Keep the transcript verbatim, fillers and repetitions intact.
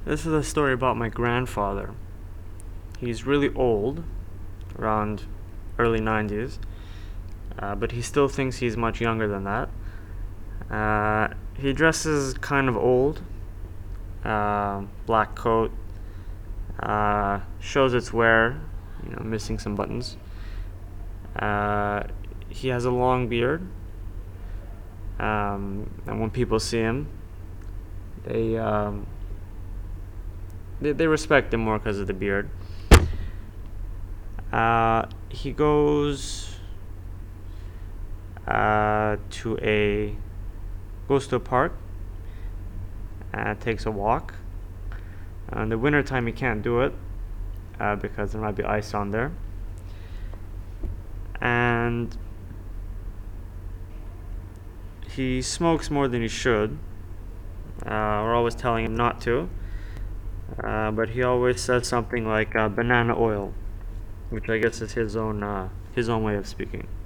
This is a story about my grandfather. He's really old, around early nineties, uh, but he still thinks he's much younger than that. Uh, he dresses kind of old, uh, black coat, uh, shows its wear, you know, missing some buttons. Uh, he has a long beard, um, and when people see him, they um, they, they respect him more because of the beard. Uh, he goes uh, to a goes to a park and takes a walk. Uh, in the wintertime, he can't do it uh, because there might be ice on there. And he smokes more than he should. Uh, we're always telling him not to. Uh, but he always says something like uh, banana oil, which I guess is his own uh, his own way of speaking.